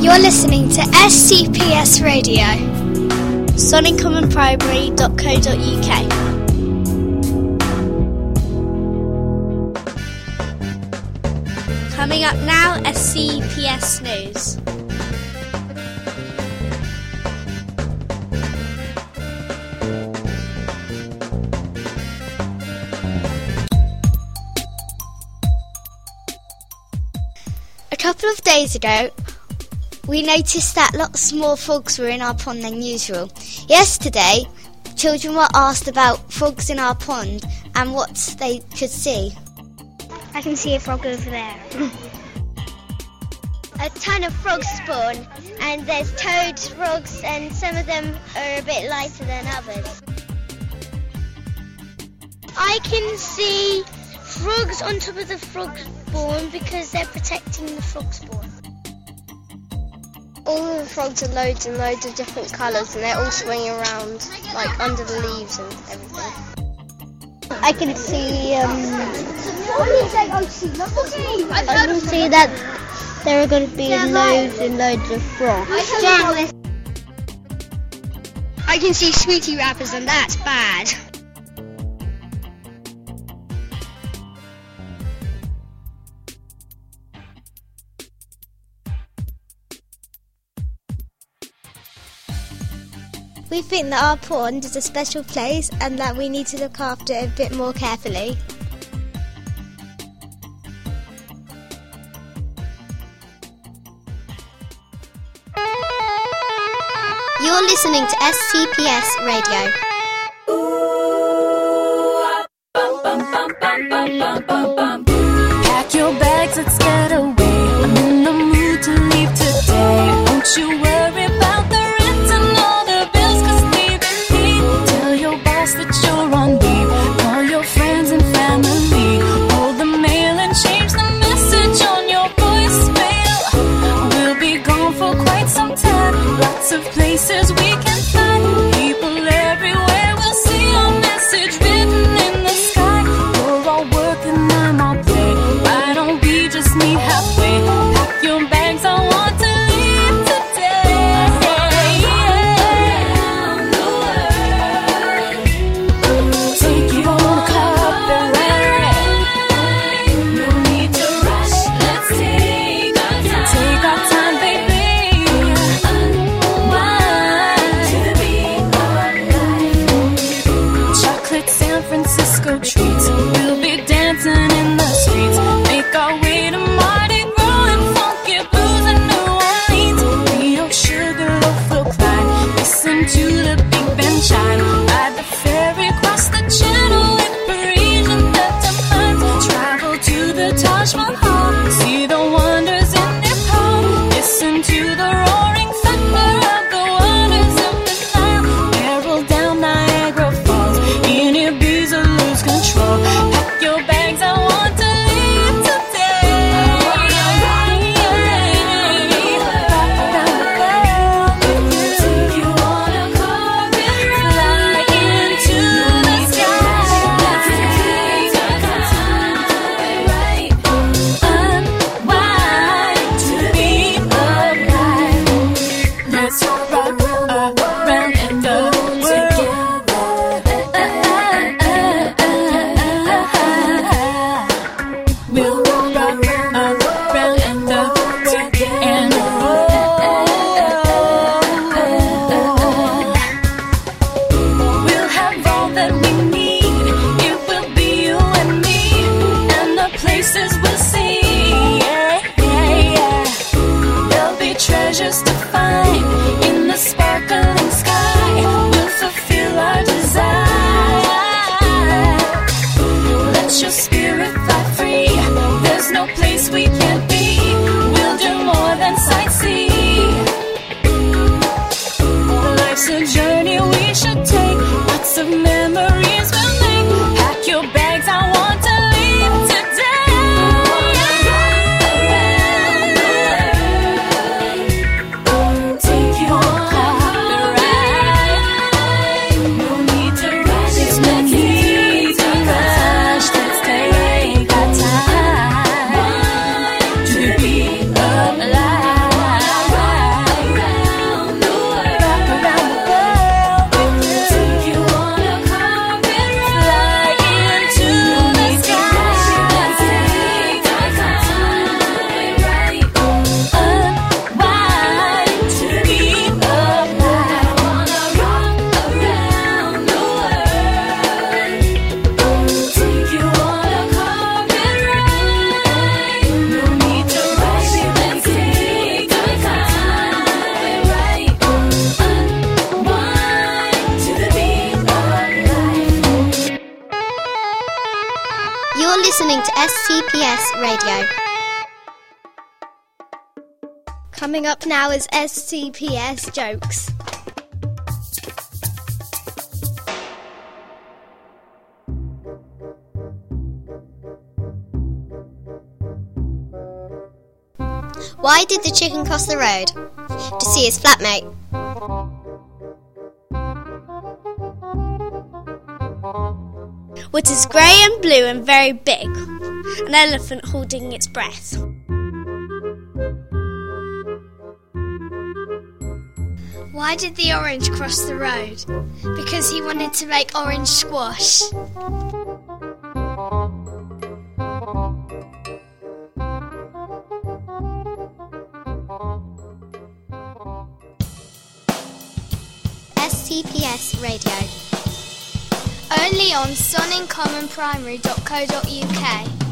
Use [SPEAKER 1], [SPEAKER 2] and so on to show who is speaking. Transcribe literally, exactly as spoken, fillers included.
[SPEAKER 1] You're listening to S C P S Radio, sonning common primary dot co dot U K. Coming up now, S C P S News. A couple of days ago, we noticed that lots more frogs were in our pond than usual. Yesterday, children were asked about frogs in our pond and what they could see.
[SPEAKER 2] I can see a frog over there. A ton of frogs spawn, and there's toads, frogs, and some of them are a bit lighter than others. I can see frogs on top of the frog spawn because they're protecting the frog spawn.
[SPEAKER 3] All the frogs are loads and loads of different colours, and they're all swinging around like under the leaves and everything.
[SPEAKER 2] I can see um I can see that there are going to be loads and loads of frogs.
[SPEAKER 3] I can see sweetie wrappers, and that's bad.
[SPEAKER 1] We think that our pond is a special place and that we need to look after it a bit more carefully.
[SPEAKER 4] You're listening to S C P S Radio.
[SPEAKER 5] Pack your bags, let's get away. I'm in the mood to leave today. Don't you worry about the rent and all the bills, cause we've been paid. Tell your boss that you're on leave. Call your friends and family. Hold the mail and change the message on your voicemail. We'll be gone for quite some time. Lots of places we can find. People everywhere will see our message written in the sky. You're all work and I'm all play. Why don't we just meet halfway? Pack your bags, I want to leave today. Take you on a carpet ride. No need to rush, let's take our time. Take our time, baby. Unwind to the beat of life. Chocolate San Francisco treats. We'll be dancing in the streets. Make our way to Mardi Gras and funky blues in New Orleans. Rio, Sugarloaf, Phil Clyde. Listen to the Big Ben chime. Ride the ferry, cross the channel with Parisian pantomimes. Travel to the Taj Mahal. See the wonders in Nepal. Listen to the roaring thunder of the waters of the Nile. Barrel down Niagara Falls. In Ibiza, lose control. Pack your bags, I want to leave today. Take you on a carpet ride. Fly into the sky. Let's take our time. Unwind
[SPEAKER 4] S C P S Radio.
[SPEAKER 6] Coming up now is S C P S Jokes.
[SPEAKER 4] Why did the chicken cross the road? To see his flatmate.
[SPEAKER 6] What is grey and blue and very big? An elephant holding its breath. Why did the orange cross the road? Because he wanted to make orange squash.
[SPEAKER 4] S C P S Radio.
[SPEAKER 6] Only on sonning common primary dot co dot U K.